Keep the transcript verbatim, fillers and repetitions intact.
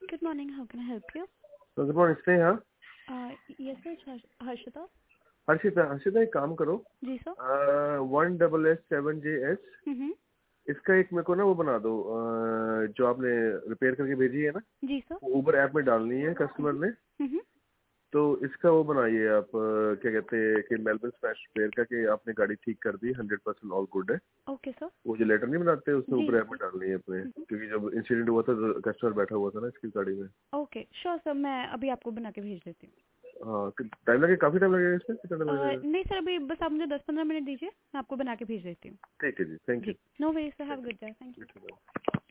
Good morning. How can I help you? तो good morning Sneha. Uh, yes, sir. it's Harsh- Harshita. Harshita Harshita एक काम करो, जी sir. One double S seven J S hmm. इसका एक मेरे को ना वो बना दो, अह, जो आपने रिपेयर करके भेजी है ना, जी सर. वो ऊबर ऐप में डालनी है कस्टमर ने। हम्म. तो इसका वो बनाइए आप, अह, क्या कहते हैं कि मेलबर्न स्मैश रिपेयर का, कि आपने गाड़ी ठीक कर दी, हंड्रेड परसेंट ऑल गुड है। Okay sir. वो जो लेटर नहीं बनाते उसमें जी ऊबर ऐप में जी. डालनी है अपने, हम्म. क्योंकि जब इंसिडेंट हुआ था तो कस्टमर बैठा हुआ था ना इसकी गाड़ी में। ओके श्योर सर, मैं अभी आपको बना के भेज देती हूँ. हाँ, टाइम लगे, काफी टाइम लगेगा इसमें, कितना टाइम Uh, लगेगा? नहीं सर, अभी बस आप मुझे दस पंद्रह मिनट दीजिए, मैं आपको बना के भेज देती हूँ. ठीक है जी, थैंक यू। जी. No worries sir, have thank a good day. Thank you. You.